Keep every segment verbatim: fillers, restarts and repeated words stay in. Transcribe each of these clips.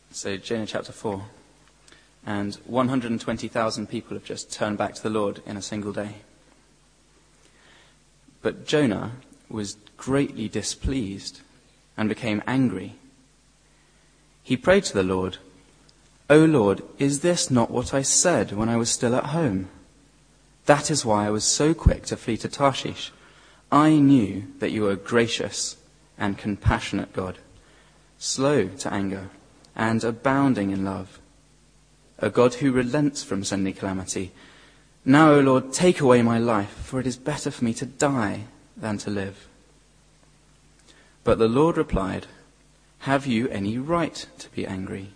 So Jonah chapter four. And one hundred twenty thousand people have just turned back to the Lord in a single day. But Jonah was greatly displeased and became angry. He prayed to the Lord, "O Lord, is this not what I said when I was still at home? That is why I was so quick to flee to Tarshish. I knew that you are a gracious and compassionate God, slow to anger and abounding in love, a God who relents from sending calamity. Now, O Lord, take away my life, for it is better for me to die than to live." But the Lord replied, "Have you any right to be angry?"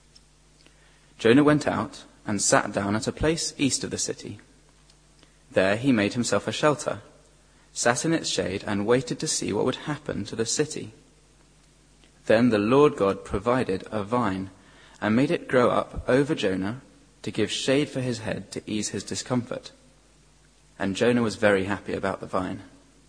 Jonah went out and sat down at a place east of the city. There he made himself a shelter, sat in its shade, and waited to see what would happen to the city. Then the Lord God provided a vine and made it grow up over Jonah to give shade for his head to ease his discomfort. And Jonah was very happy about the vine.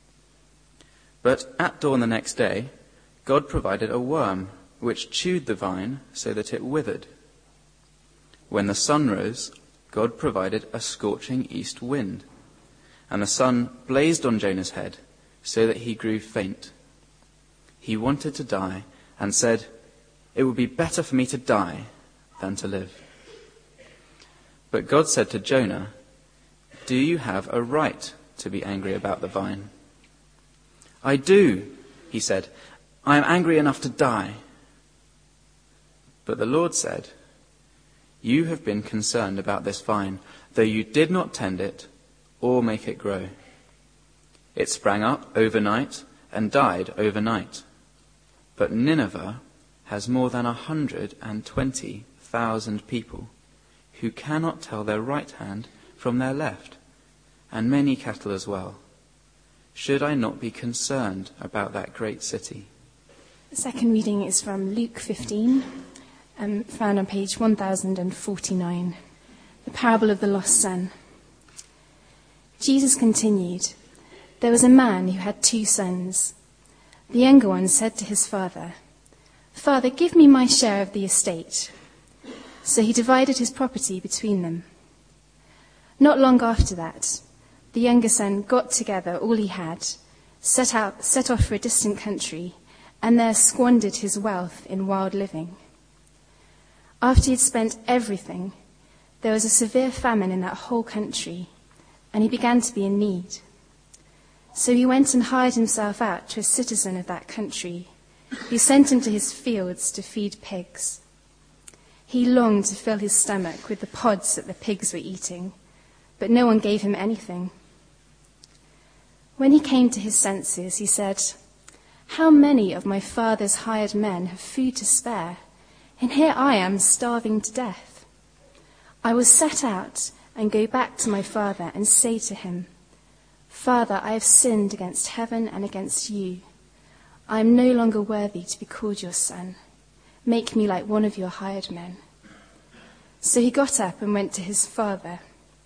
But at dawn the next day, God provided a worm which chewed the vine so that it withered. When the sun rose, God provided a scorching east wind, and the sun blazed on Jonah's head so that he grew faint. He wanted to die and said, "It would be better for me to die than to live." But God said to Jonah, "Do you have a right to be angry about the vine?" "I do," he said. "I am angry enough to die." But the Lord said, "You have been concerned about this vine, though you did not tend it or make it grow. It sprang up overnight and died overnight. But Nineveh has more than a hundred and twenty thousand people who cannot tell their right hand from their left, and many cattle as well. Should I not be concerned about that great city?" The second reading is from Luke fifteen, um, found on page one thousand forty-nine, the parable of the lost son. Jesus continued, "There was a man who had two sons. The younger one said to his father, 'Father, give me my share of the estate.' So he divided his property between them. Not long after that, the younger son got together all he had, set out, set off for a distant country, and there squandered his wealth in wild living. After he had spent everything, there was a severe famine in that whole country, and he began to be in need. So he went and hired himself out to a citizen of that country, who sent him to his fields to feed pigs. He longed to fill his stomach with the pods that the pigs were eating, but no one gave him anything. When he came to his senses, he said, 'How many of my father's hired men have food to spare, and here I am starving to death? I will set out and go back to my father and say to him, Father, I have sinned against heaven and against you. I am no longer worthy to be called your son. Make me like one of your hired men.' So he got up and went to his father.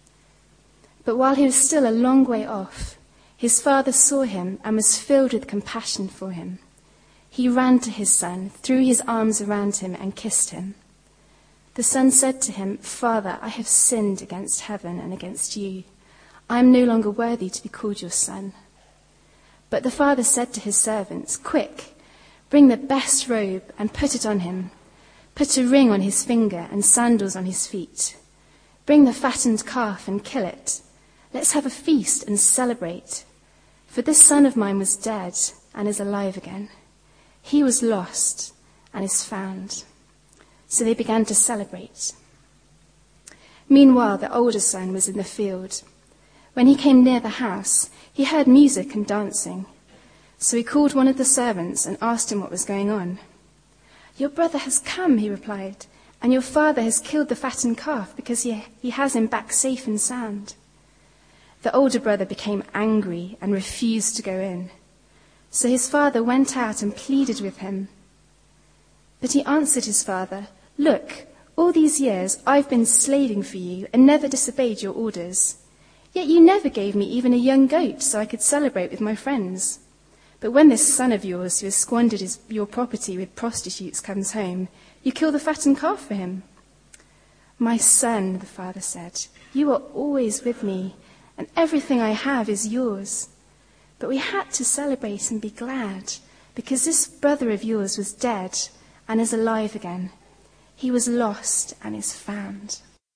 But while he was still a long way off, his father saw him and was filled with compassion for him. He ran to his son, threw his arms around him, and kissed him. The son said to him, 'Father, I have sinned against heaven and against you. I am no longer worthy to be called your son.' But the father said to his servants, 'Quick, bring the best robe and put it on him. Put a ring on his finger and sandals on his feet. Bring the fattened calf and kill it. Let's have a feast and celebrate. For this son of mine was dead and is alive again. He was lost and is found.' So they began to celebrate. Meanwhile, the older son was in the field. When he came near the house, he heard music and dancing. So he called one of the servants and asked him what was going on. 'Your brother has come,' he replied, 'and your father has killed the fattened calf because he, he has him back safe and sound.' The older brother became angry and refused to go in. So his father went out and pleaded with him. But he answered his father, 'Look, all these years I've been slaving for you and never disobeyed your orders. Yet you never gave me even a young goat so I could celebrate with my friends. But when this son of yours who has squandered his, your property with prostitutes comes home, you kill the fattened calf for him." "My son," the father said, "you are always with me, and everything I have is yours. But we had to celebrate and be glad, because this brother of yours was dead and is alive again. He was lost and is found."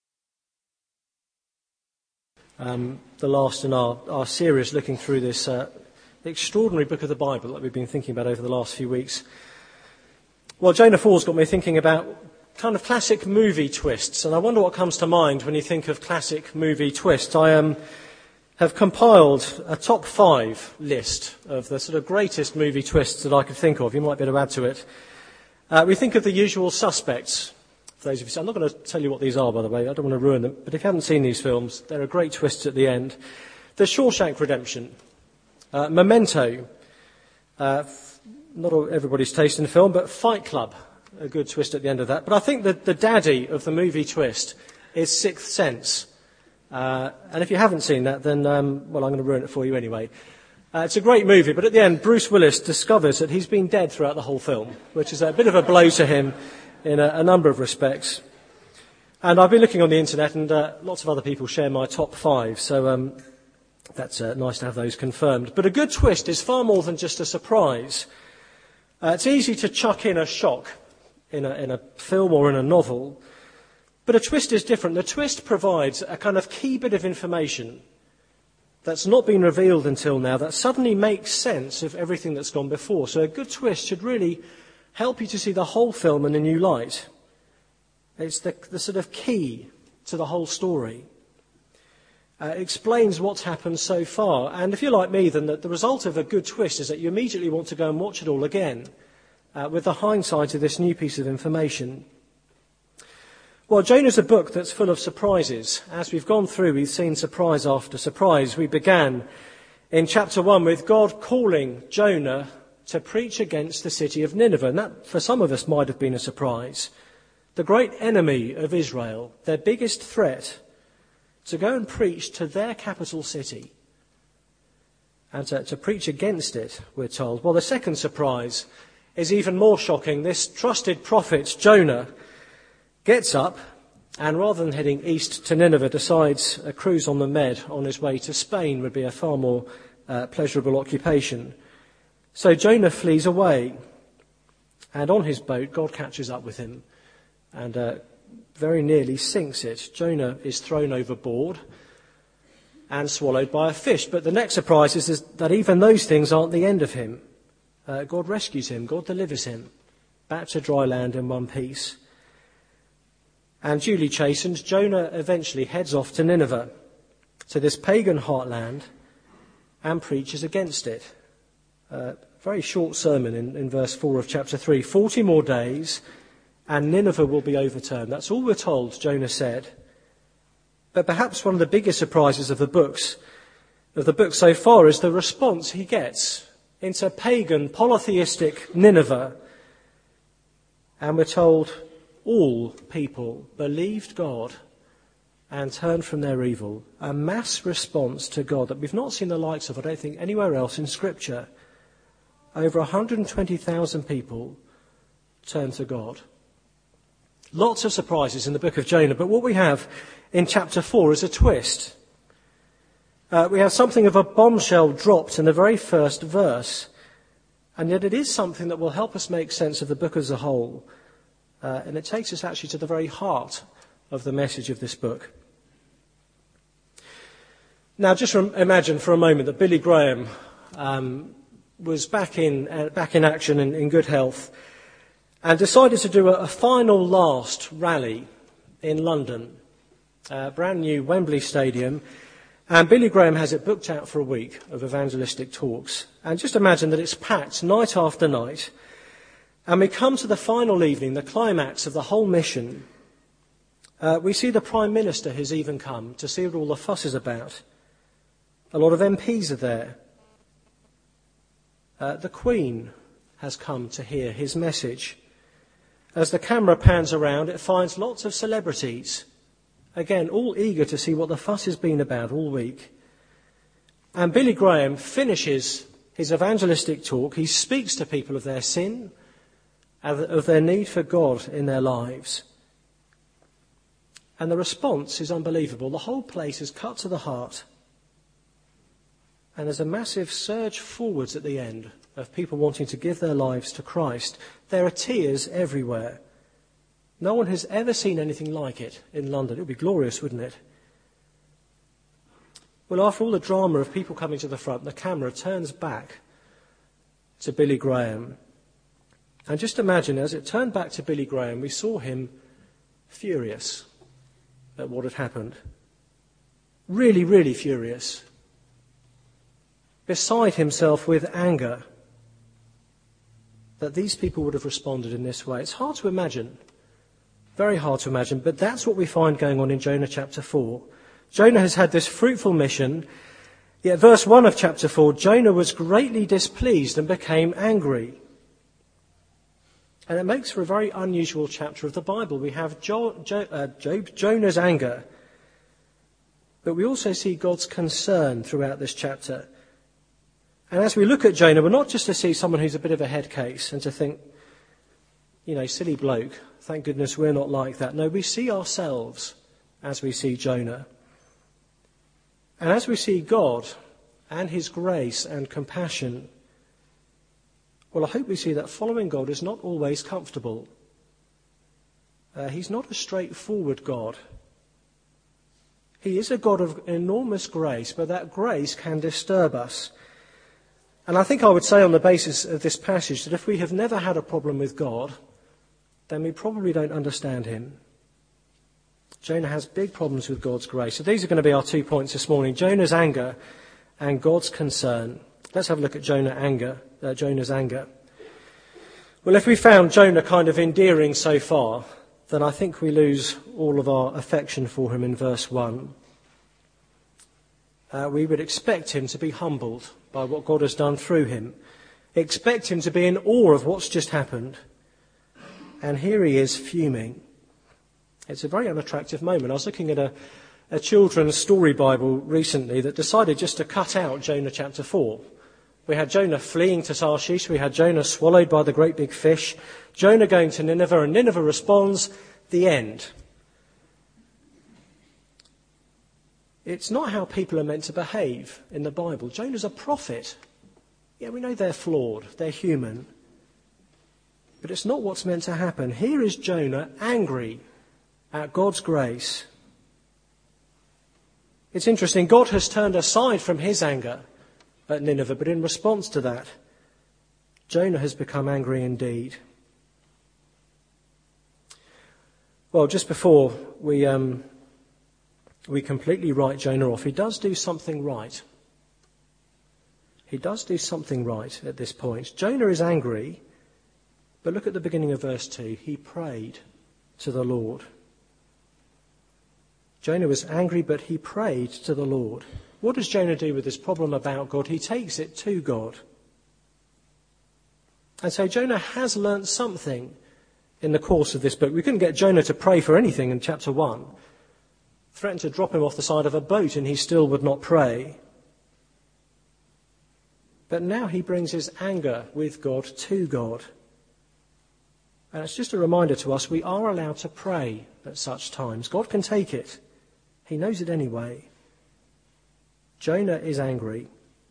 Um, the last in our, our series looking through this uh, extraordinary book of the Bible that we've been thinking about over the last few weeks. Well, Jonah four's got me thinking about kind of classic movie twists, and I wonder what comes to mind when you think of classic movie twists. I um, have compiled a top five list of the sort of greatest movie twists that I could think of. You might be able to add to it. Uh, we think of The Usual Suspects. For those of you, I'm not going to tell you what these are, by the way. I don't want to ruin them. But if you haven't seen these films, there are great twists at the end. The Shawshank Redemption, uh, Memento, uh, not all, everybody's taste in film, but Fight Club, a good twist at the end of that. But I think that the daddy of the movie twist is Sixth Sense. Uh, and if you haven't seen that, then, um, well, I'm going to ruin it for you anyway. Uh, it's a great movie, but at the end, Bruce Willis discovers that he's been dead throughout the whole film, which is a bit of a blow to him in a, a number of respects. And I've been looking on the internet, and uh, lots of other people share my top five, so um, that's uh, nice to have those confirmed. But a good twist is far more than just a surprise. Uh, it's easy to chuck in a shock in a, in a film or in a novel, but a twist is different. The twist provides a kind of key bit of information that's not been revealed until now that suddenly makes sense of everything that's gone before. So a good twist should really help you to see the whole film in a new light. It's the, the sort of key to the whole story. Uh, it explains what's happened so far. And if you're like me, then the, the result of a good twist is that you immediately want to go and watch it all again uh, with the hindsight of this new piece of information. Well, Jonah's a book that's full of surprises. As we've gone through, we've seen surprise after surprise. We began in chapter one with God calling Jonah to preach against the city of Nineveh. And that, for some of us, might have been a surprise. The great enemy of Israel, their biggest threat, to go and preach to their capital city. And to, to preach against it, we're told. Well, the second surprise is even more shocking. This trusted prophet, Jonah, gets up and rather than heading east to Nineveh, decides a cruise on the Med on his way to Spain would be a far more uh, pleasurable occupation. So Jonah flees away, and on his boat, God catches up with him and uh, very nearly sinks it. Jonah is thrown overboard and swallowed by a fish. But the next surprise is that even those things aren't the end of him. Uh, God rescues him, God delivers him back to dry land in one piece. And duly chastened, Jonah eventually heads off to Nineveh, to this pagan heartland, and preaches against it. Uh, very short sermon in, in verse four of chapter three. Forty more days, and Nineveh will be overturned. That's all we're told, Jonah said. But perhaps one of the biggest surprises of the books, of the book so far, is the response he gets into pagan, polytheistic Nineveh. And we're told all people believed God and turned from their evil. A mass response to God that we've not seen the likes of, I don't think, anywhere else in Scripture. Over one hundred twenty thousand people turned to God. Lots of surprises in the book of Jonah, but what we have in chapter four is a twist. Uh, we have something of a bombshell dropped in the very first verse, and yet it is something that will help us make sense of the book as a whole. Uh, and it takes us actually to the very heart of the message of this book. Now, just rem- imagine for a moment that Billy Graham um, was back in uh, back in action in, in good health and decided to do a, a final last rally in London, uh, brand new Wembley Stadium, and Billy Graham has it booked out for a week of evangelistic talks. And just imagine that it's packed night after night. And we come to the final evening, the climax of the whole mission. Uh, we see the Prime Minister has even come to see what all the fuss is about. A lot of M Ps are there. Uh, the Queen has come to hear his message. As the camera pans around, it finds lots of celebrities. Again, all eager to see what the fuss has been about all week. And Billy Graham finishes his evangelistic talk, he speaks to people of their sin, of their need for God in their lives. And the response is unbelievable. The whole place is cut to the heart. And there's a massive surge forwards at the end of people wanting to give their lives to Christ. There are tears everywhere. No one has ever seen anything like it in London. It would be glorious, wouldn't it? Well, after all the drama of people coming to the front, the camera turns back to Billy Graham. And just imagine, as it turned back to Billy Graham, we saw him furious at what had happened. Really, really furious. Beside himself with anger that these people would have responded in this way. It's hard to imagine. Very hard to imagine. But that's what we find going on in Jonah chapter four. Jonah has had this fruitful mission, yet verse one of chapter four, Jonah was greatly displeased and became angry. And it makes for a very unusual chapter of the Bible. We have jo- jo- uh, Job, Jonah's anger, but we also see God's concern throughout this chapter. And as we look at Jonah, we're not just to see someone who's a bit of a head case and to think, you know, silly bloke, thank goodness we're not like that. No, we see ourselves as we see Jonah. And as we see God and his grace and compassion, well, I hope we see that following God is not always comfortable. Uh, he's not a straightforward God. He is a God of enormous grace, but that grace can disturb us. And I think I would say on the basis of this passage that if we have never had a problem with God, then we probably don't understand him. Jonah has big problems with God's grace. So these are going to be our two points this morning. Jonah's anger and God's concern. Let's have a look at Jonah anger, uh, Jonah's anger. Well, if we found Jonah kind of endearing so far, then I think we lose all of our affection for him in verse one. Uh, we would expect him to be humbled by what God has done through him. Expect him to be in awe of what's just happened. And here he is fuming. It's a very unattractive moment. I was looking at a, a children's story Bible recently that decided just to cut out Jonah chapter four. We had Jonah fleeing to Tarshish. We had Jonah swallowed by the great big fish. Jonah going to Nineveh, and Nineveh responds, the end. It's not how people are meant to behave in the Bible. Jonah's a prophet. Yeah, we know they're flawed. They're human. But it's not what's meant to happen. Here is Jonah angry at God's grace. It's interesting. God has turned aside from his anger at Nineveh, but in response to that, Jonah has become angry indeed. Well, just before we um, we completely write Jonah off, he does do something right. He does do something right at this point. Jonah is angry, but look at the beginning of verse two. He prayed to the Lord. Jonah was angry, but he prayed to the Lord. What does Jonah do with this problem about God? He takes it to God. And so Jonah has learnt something in the course of this book. We couldn't get Jonah to pray for anything in chapter one. Threatened to drop him off the side of a boat and he still would not pray. But now he brings his anger with God to God. And it's just a reminder to us, we are allowed to pray at such times. God can take it. He knows it anyway. Jonah is angry.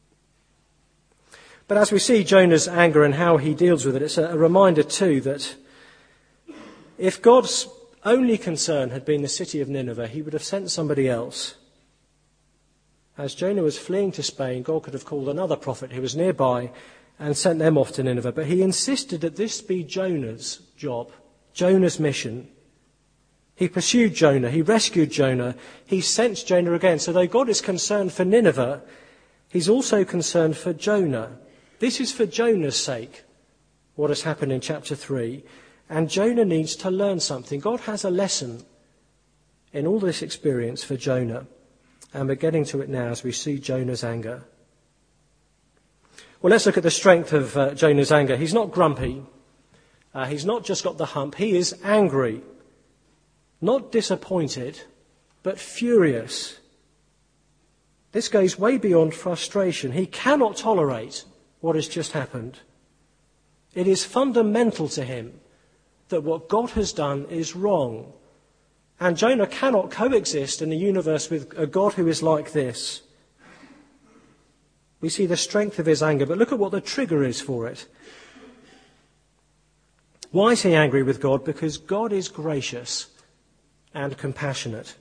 But as we see Jonah's anger and how he deals with it, it's a reminder too that if God's only concern had been the city of Nineveh, he would have sent somebody else. As Jonah was fleeing to Spain, God could have called another prophet who was nearby and sent them off to Nineveh. But he insisted that this be Jonah's job, Jonah's mission. He pursued Jonah. He rescued Jonah. He sent Jonah again. So though God is concerned for Nineveh, he's also concerned for Jonah. This is for Jonah's sake, what has happened in chapter three. And Jonah needs to learn something. God has a lesson in all this experience for Jonah. And we're getting to it now as we see Jonah's anger. Well, let's look at the strength of uh, Jonah's anger. He's not grumpy. Uh, he's not just got the hump. He is angry. Not disappointed, but furious. This goes way beyond frustration. He cannot tolerate what has just happened. It is fundamental to him that what God has done is wrong. And Jonah cannot coexist in the universe with a God who is like this. We see the strength of his anger, but look at what the trigger is for it. Why is he angry with God? Because God is gracious and compassionate.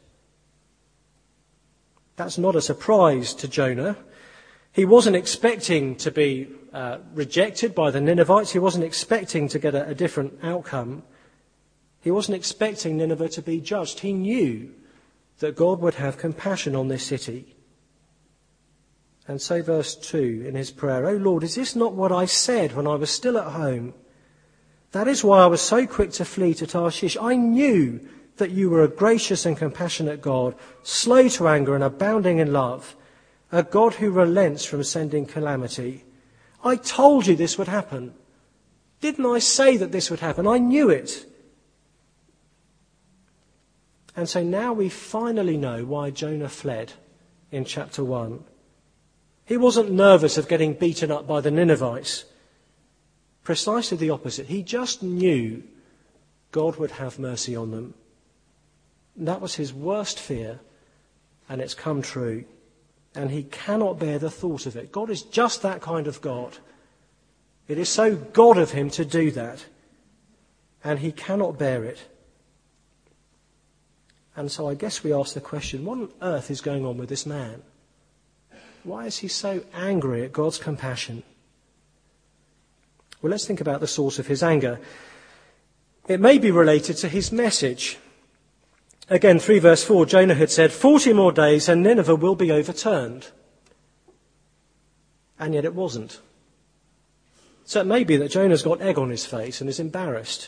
That's not a surprise to Jonah. He wasn't expecting to be uh, rejected by the Ninevites. He wasn't expecting to get a, a different outcome. He wasn't expecting Nineveh to be judged. He knew that God would have compassion on this city. And so verse two in his prayer, "O Lord, is this not what I said when I was still at home? That is why I was so quick to flee to Tarshish. I knew that you were a gracious and compassionate God, slow to anger and abounding in love, a God who relents from sending calamity. I told you this would happen. Didn't I say that this would happen? I knew it." And so now we finally know why Jonah fled in chapter one. He wasn't nervous of getting beaten up by the Ninevites. Precisely the opposite. He just knew God would have mercy on them. That was his worst fear, and it's come true. And he cannot bear the thought of it. God is just that kind of God. It is so God of him to do that, and he cannot bear it. And so I guess we ask the question, what on earth is going on with this man? Why is he so angry at God's compassion? Well, let's think about the source of his anger. It may be related to his message. Again, three verse four, Jonah had said, forty more days and Nineveh will be overturned. And yet it wasn't. So it may be that Jonah's got egg on his face and is embarrassed.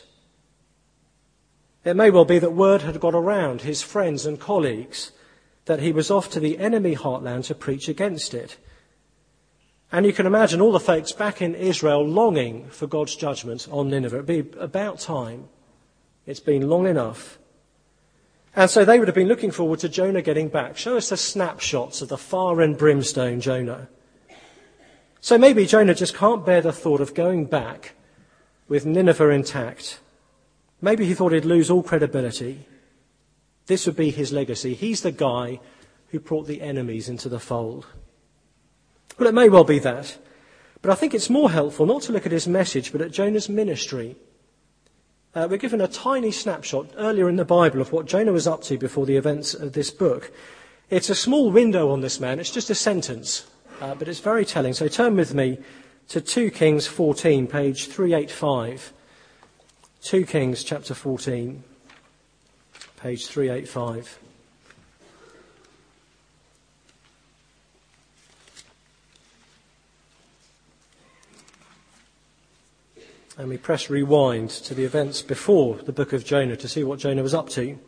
It may well be that word had got around his friends and colleagues that he was off to the enemy heartland to preach against it. And you can imagine all the folks back in Israel longing for God's judgment on Nineveh. It'd be about time. It's been long enough. And so they would have been looking forward to Jonah getting back. Show us the snapshots of the fire and brimstone Jonah. So maybe Jonah just can't bear the thought of going back with Nineveh intact. Maybe he thought he'd lose all credibility. This would be his legacy. He's the guy who brought the enemies into the fold. Well, it may well be that. But I think it's more helpful not to look at his message, but at Jonah's ministry. Uh, we're given a tiny snapshot earlier in the Bible of what Jonah was up to before the events of this book. It's a small window on this man. It's just a sentence, uh, but it's very telling. So turn with me to two Kings fourteen, page three eighty-five. two Kings chapter fourteen, page three eighty-five. And we press rewind to the events before the book of Jonah to see what Jonah was up to.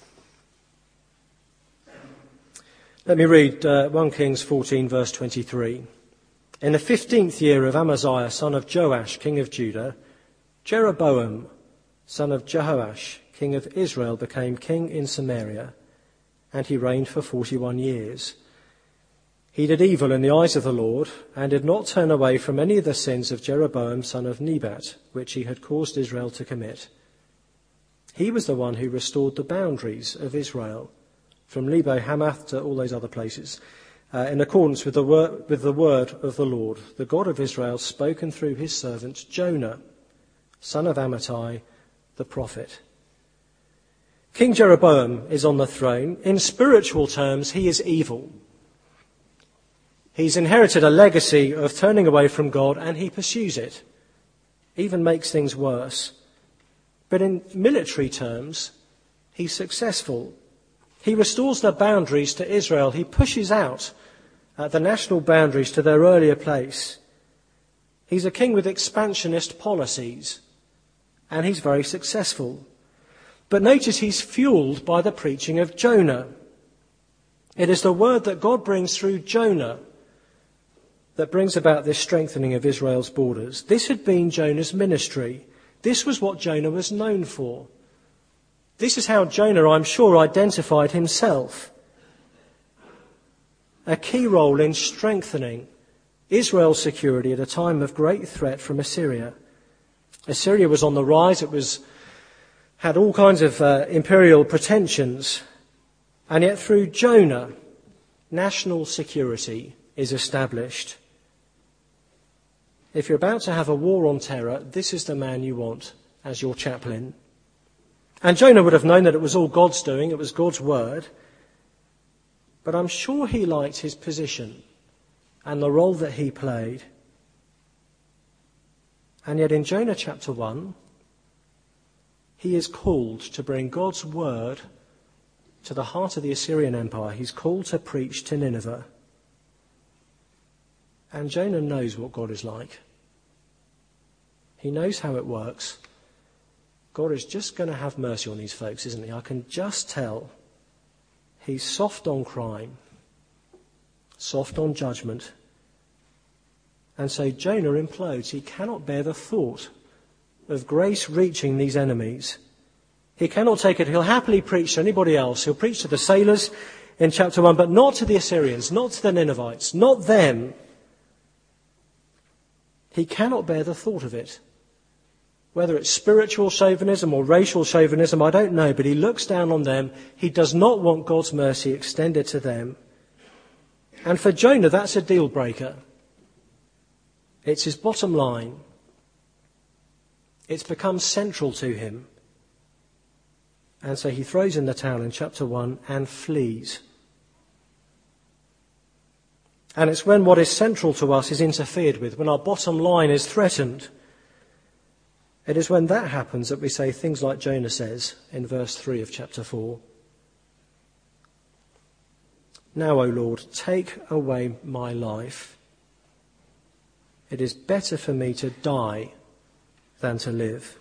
Let me read uh, First Kings fourteen, verse twenty-three. In the fifteenth year of Amaziah, son of Joash, king of Judah, Jeroboam, son of Jehoash, king of Israel, became king in Samaria, and he reigned for forty-one years. He did evil in the eyes of the Lord, and did not turn away from any of the sins of Jeroboam, son of Nebat, which he had caused Israel to commit. He was the one who restored the boundaries of Israel, from Lebo Hamath to all those other places, uh, in accordance with the, wor- with the word of the Lord, the God of Israel, spoken through his servant Jonah, son of Amittai, the prophet. King Jeroboam is on the throne. In spiritual terms, he is evil. He's inherited a legacy of turning away from God, and he pursues it, even makes things worse. But in military terms, he's successful. He restores the boundaries to Israel. He pushes out uh, the national boundaries to their earlier place. He's a king with expansionist policies, and he's very successful. But notice he's fueled by the preaching of Jonah. It is the word that God brings through Jonah that brings about this strengthening of Israel's borders. This had been Jonah's ministry. This was what Jonah was known for. This is how Jonah, I'm sure, identified himself. A key role in strengthening Israel's security at a time of great threat from Assyria. Assyria was on the rise. It was had all kinds of uh, imperial pretensions. And yet through Jonah, national security is established. If you're about to have a war on terror, this is the man you want as your chaplain. And Jonah would have known that it was all God's doing, it was God's word. But I'm sure he liked his position and the role that he played. And yet in Jonah chapter one, he is called to bring God's word to the heart of the Assyrian Empire. He's called to preach to Nineveh. And Jonah knows what God is like. He knows how it works. God is just going to have mercy on these folks, isn't he? I can just tell. He's soft on crime, soft on judgment. And so Jonah implodes. He cannot bear the thought of grace reaching these enemies. He cannot take it. He'll happily preach to anybody else. He'll preach to the sailors in chapter one, but not to the Assyrians, not to the Ninevites, not them. He cannot bear the thought of it. Whether it's spiritual chauvinism or racial chauvinism, I don't know, but he looks down on them. He does not want God's mercy extended to them. And for Jonah, that's a deal breaker. It's his bottom line. It's become central to him. And so he throws in the towel in chapter one and flees. And it's when what is central to us is interfered with, when our bottom line is threatened. It is when that happens that we say things like Jonah says in verse three of chapter four. Now, O Lord, take away my life. It is better for me to die than to live.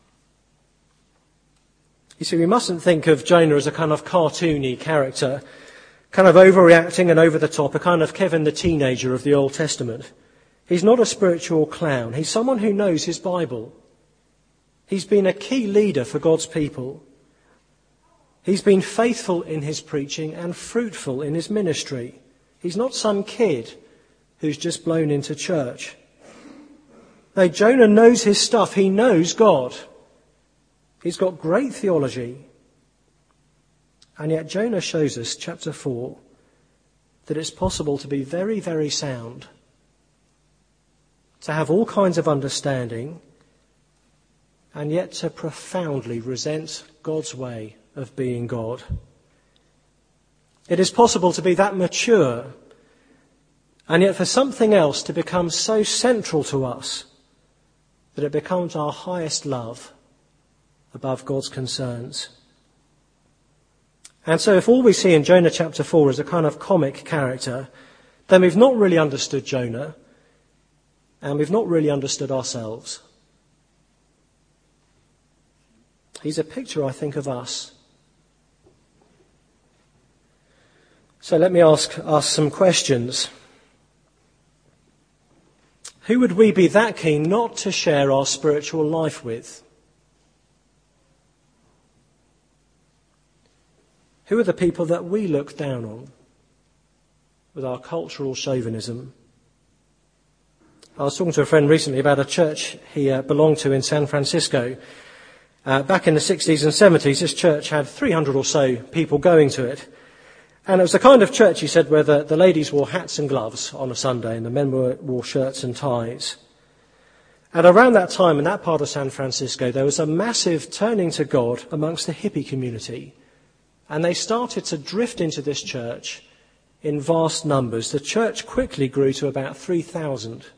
You see, we mustn't think of Jonah as a kind of cartoony character, kind of overreacting and over the top, a kind of Kevin the teenager of the Old Testament. He's not a spiritual clown. He's someone who knows his Bible. He's been a key leader for God's people. He's been faithful in his preaching and fruitful in his ministry. He's not some kid who's just blown into church. No, Jonah knows his stuff. He knows God. He's got great theology. And yet Jonah shows us, chapter four, that it's possible to be very, very sound, to have all kinds of understanding, and yet to profoundly resent God's way of being God. It is possible to be that mature, and yet for something else to become so central to us that it becomes our highest love above God's concerns. And so if all we see in Jonah chapter four is a kind of comic character, then we've not really understood Jonah, and we've not really understood ourselves. He's a picture, I think, of us. So let me ask us some questions. Who would we be that keen not to share our spiritual life with? Who are the people that we look down on with our cultural chauvinism? I was talking to a friend recently about a church he uh, belonged to in San Francisco. Uh, back in the sixties and seventies, this church had three hundred or so people going to it. And it was the kind of church, he said, where the, the ladies wore hats and gloves on a Sunday and the men wore, wore shirts and ties. And around that time in that part of San Francisco, there was a massive turning to God amongst the hippie community. And they started to drift into this church in vast numbers. The church quickly grew to about three thousand.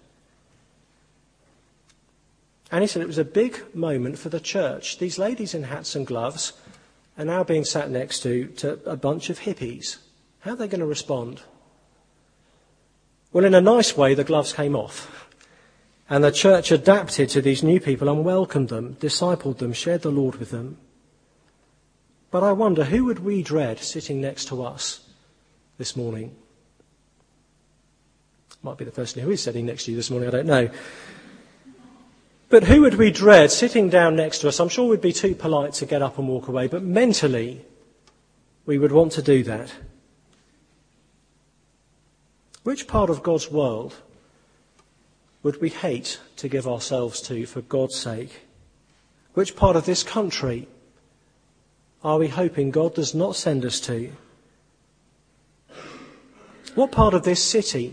And he said it was a big moment for the church. These ladies in hats and gloves are now being sat next to, to a bunch of hippies. How are they going to respond? Well, in a nice way, the gloves came off. And the church adapted to these new people and welcomed them, discipled them, shared the Lord with them. But I wonder, who would we dread sitting next to us this morning? Might be the person who is sitting next to you this morning, I don't know. But who would we dread sitting down next to us? I'm sure we'd be too polite to get up and walk away, but mentally we would want to do that. Which part of God's world would we hate to give ourselves to for God's sake? Which part of this country are we hoping God does not send us to? What part of this city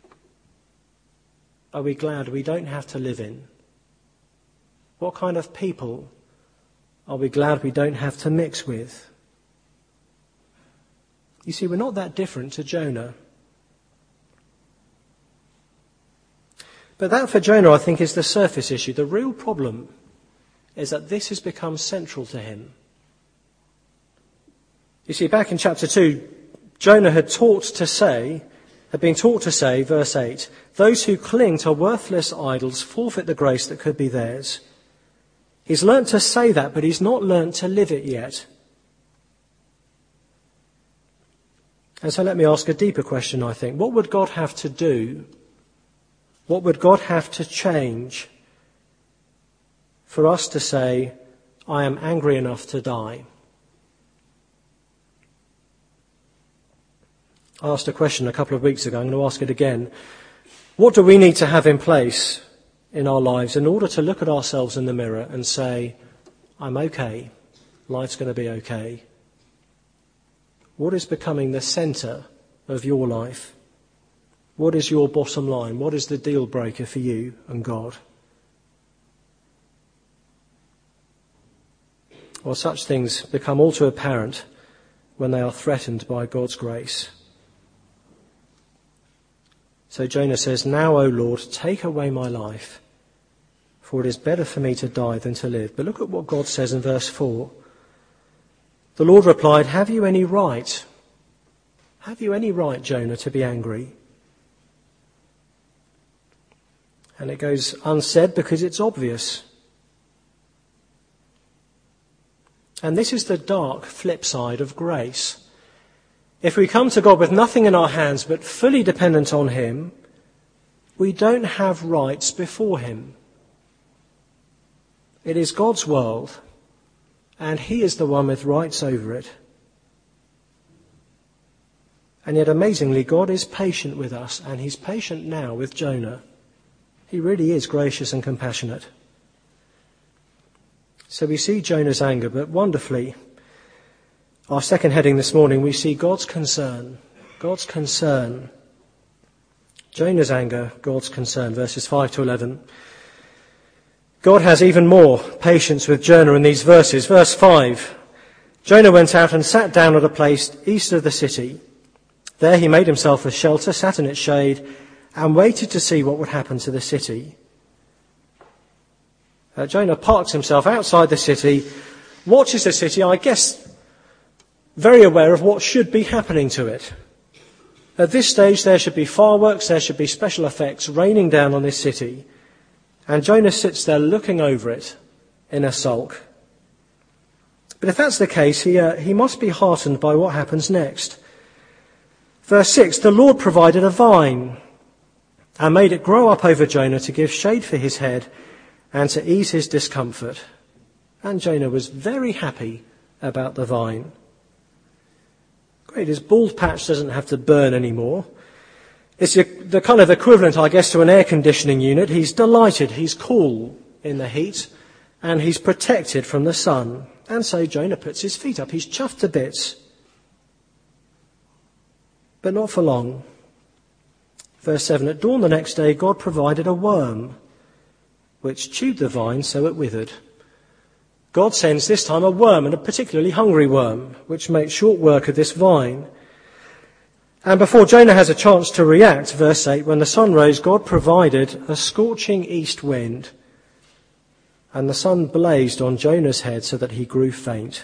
are we glad we don't have to live in? What kind of people are we glad we don't have to mix with? You see, we're not that different to Jonah. But that for Jonah, I think, is the surface issue. The real problem is that this has become central to him. You see, back in chapter two, Jonah had taught to say, had been taught to say, verse eight, those who cling to worthless idols forfeit the grace that could be theirs. He's learnt to say that, but he's not learnt to live it yet. And so let me ask a deeper question, I think. What would God have to do? What would God have to change for us to say, I am angry enough to die? I asked a question a couple of weeks ago. I'm going to ask it again. What do we need to have in place in our lives in order to look at ourselves in the mirror and say, I'm okay, life's going to be okay? What is becoming the centre of your life? What is your bottom line? What is the deal breaker for you and God? Well, such things become all too apparent when they are threatened by God's grace. So Jonah says, now, O Lord, take away my life, for it is better for me to die than to live. But look at what God says in verse four. The Lord replied, have you any right? Have you any right, Jonah, to be angry? And it goes unsaid because it's obvious. And this is the dark flip side of grace. If we come to God with nothing in our hands but fully dependent on him, we don't have rights before him. It is God's world, and he is the one with rights over it. And yet, amazingly, God is patient with us, and he's patient now with Jonah. He really is gracious and compassionate. So we see Jonah's anger, but wonderfully, our second heading this morning, we see God's concern. God's concern. Jonah's anger, God's concern, verses five to eleven. God has even more patience with Jonah in these verses. Verse five, Jonah went out and sat down at a place east of the city. There he made himself a shelter, sat in its shade, and waited to see what would happen to the city. Uh, Jonah parks himself outside the city, watches the city, I guess very aware of what should be happening to it. At this stage there should be fireworks, there should be special effects raining down on this city. And Jonah sits there looking over it in a sulk. But if that's the case, he, uh, he must be heartened by what happens next. Verse six, the Lord provided a vine and made it grow up over Jonah to give shade for his head and to ease his discomfort. And Jonah was very happy about the vine. Great, his bald patch doesn't have to burn anymore. It's a, the kind of equivalent, I guess, to an air conditioning unit. He's delighted, he's cool in the heat, and he's protected from the sun. And so Jonah puts his feet up. He's chuffed to bits. But not for long. Verse seven, at dawn the next day, God provided a worm, which chewed the vine so it withered. God sends this time a worm, and a particularly hungry worm, which makes short work of this vine. And before Jonah has a chance to react, verse eight, when the sun rose, God provided a scorching east wind, and the sun blazed on Jonah's head so that he grew faint.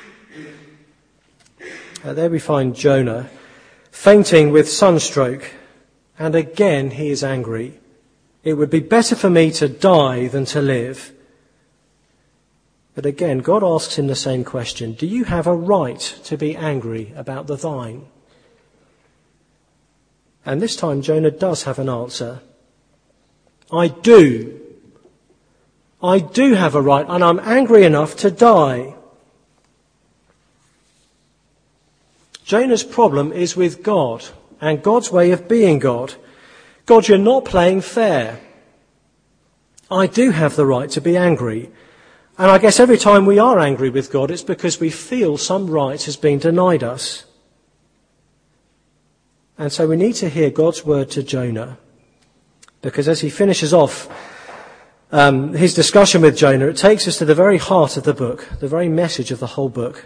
Uh, there we find Jonah fainting with sunstroke, and again he is angry. It would be better for me to die than to live. But again, God asks him the same question. Do you have a right to be angry about the vine? And this time Jonah does have an answer. I do. I do have a right, and I'm angry enough to die. Jonah's problem is with God and God's way of being God. God, you're not playing fair. I do have the right to be angry. And I guess every time we are angry with God, it's because we feel some right has been denied us. And so we need to hear God's word to Jonah, because as he finishes off um, his discussion with Jonah, it takes us to the very heart of the book, the very message of the whole book.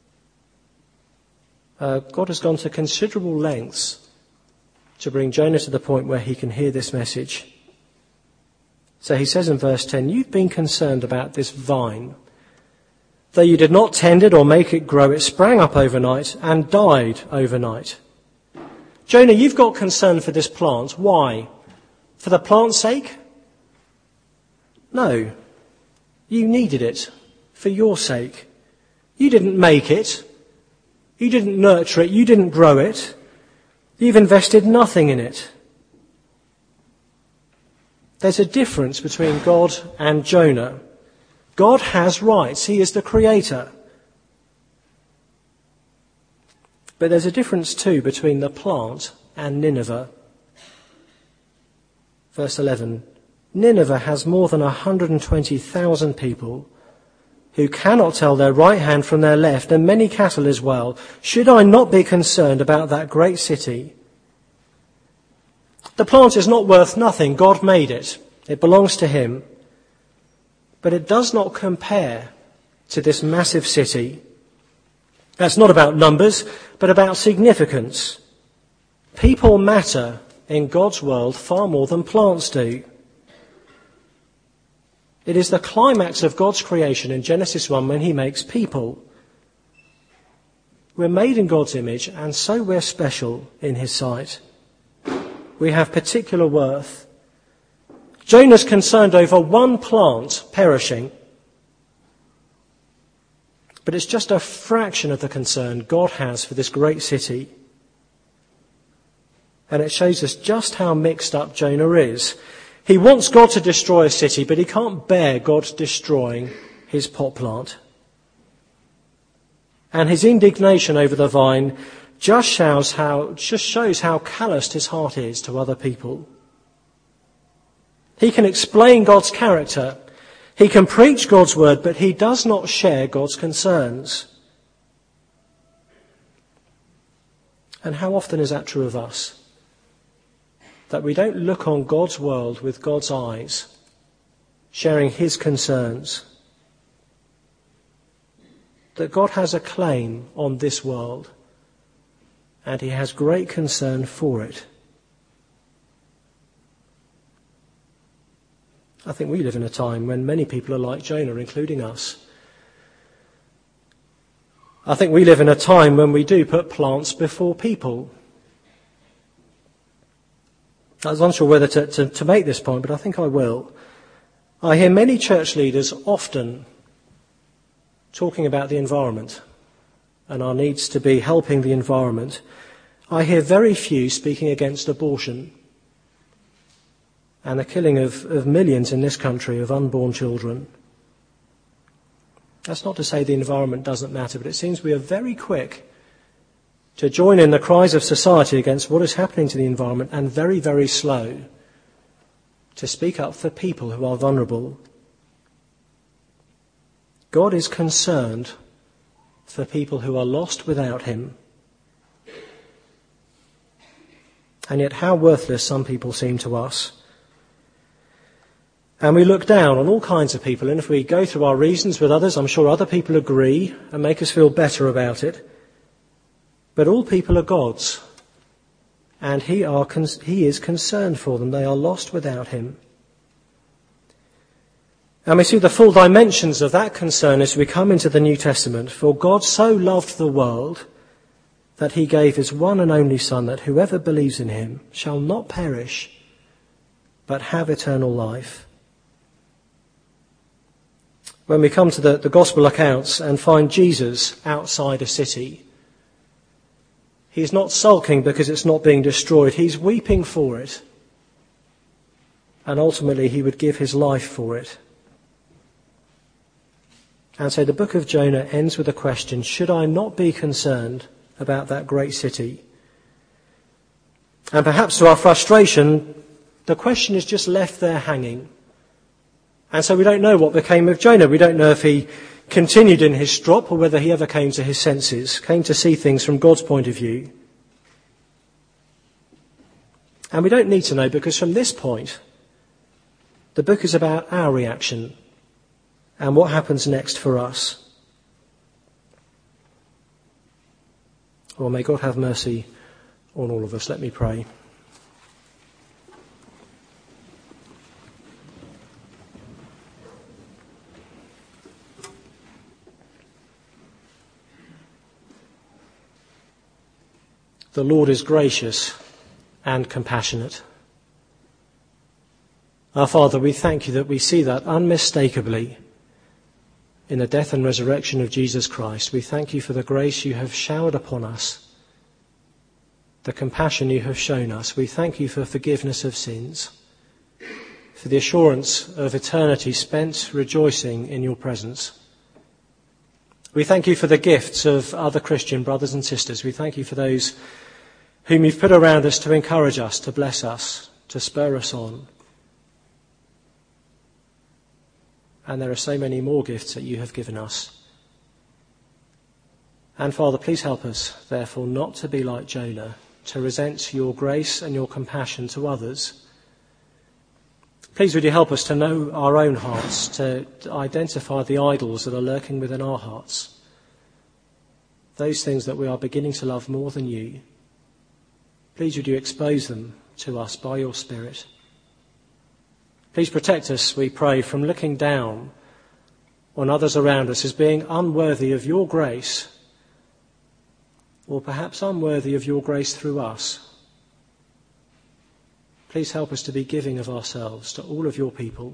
Uh, God has gone to considerable lengths to bring Jonah to the point where he can hear this message. So he says in verse ten, you've been concerned about this vine. Though you did not tend it or make it grow, it sprang up overnight and died overnight. Jonah, you've got concern for this plant. Why? For the plant's sake? No. You needed it for your sake. You didn't make it. You didn't nurture it. You didn't grow it. You've invested nothing in it. There's a difference between God and Jonah. God has rights. He is the creator. But there's a difference too between the plant and Nineveh. Verse eleven. Nineveh has more than one hundred twenty thousand people who cannot tell their right hand from their left, and many cattle as well. Should I not be concerned about that great city? The plant is not worth nothing. God made it. It belongs to him. But it does not compare to this massive city. That's not about numbers, but about significance. People matter in God's world far more than plants do. It is the climax of God's creation in Genesis one when he makes people. We're made in God's image, and so we're special in his sight. We have particular worth. Jonah's concerned over one plant perishing. But it's just a fraction of the concern God has for this great city. And it shows us just how mixed up Jonah is. He wants God to destroy a city, but he can't bear God destroying his pot plant. And his indignation over the vine just shows how, just shows how calloused his heart is to other people. He can explain God's character. He can preach God's word, but he does not share God's concerns. And how often is that true of us? That we don't look on God's world with God's eyes, sharing his concerns. That God has a claim on this world, and he has great concern for it. I think we live in a time when many people are like Jonah, including us. I think we live in a time when we do put plants before people. I was unsure whether to, to, to make this point, but I think I will. I hear many church leaders often talking about the environment and our needs to be helping the environment. I hear very few speaking against abortion and the killing of, of millions in this country of unborn children. That's not to say the environment doesn't matter, but it seems we are very quick to join in the cries of society against what is happening to the environment, and very, very slow to speak up for people who are vulnerable. God is concerned for people who are lost without him. And yet how worthless some people seem to us. And we look down on all kinds of people, and if we go through our reasons with others, I'm sure other people agree and make us feel better about it. But all people are God's, and he, are, he is concerned for them. They are lost without him. And we see the full dimensions of that concern as we come into the New Testament. For God so loved the world that he gave his one and only Son, that whoever believes in him shall not perish, but have eternal life. When we come to the, the gospel accounts and find Jesus outside a city, he's not sulking because it's not being destroyed. He's weeping for it. And ultimately he would give his life for it. And so the book of Jonah ends with a question: should I not be concerned about that great city? And perhaps to our frustration, the question is just left there hanging. And so we don't know what became of Jonah. We don't know if he continued in his strop or whether he ever came to his senses, came to see things from God's point of view. And we don't need to know, because from this point, the book is about our reaction and what happens next for us. Well, may God have mercy on all of us. Let me pray. The Lord is gracious and compassionate. Our Father, we thank you that we see that unmistakably in the death and resurrection of Jesus Christ. We thank you for the grace you have showered upon us, the compassion you have shown us. We thank you for forgiveness of sins, for the assurance of eternity spent rejoicing in your presence. We thank you for the gifts of other Christian brothers and sisters. We thank you for those whom you've put around us to encourage us, to bless us, to spur us on. And there are so many more gifts that you have given us. And Father, please help us, therefore, not to be like Jonah, to resent your grace and your compassion to others. Please would you help us to know our own hearts, to identify the idols that are lurking within our hearts, those things that we are beginning to love more than you. Please would you expose them to us by your Spirit. Please protect us, we pray, from looking down on others around us as being unworthy of your grace, or perhaps unworthy of your grace through us. Please help us to be giving of ourselves to all of your people,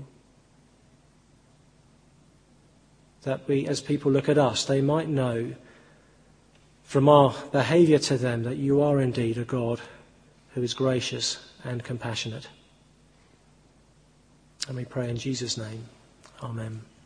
that we, as people look at us, they might know from our behaviour to them that you are indeed a God who is gracious and compassionate. And we pray in Jesus' name. Amen.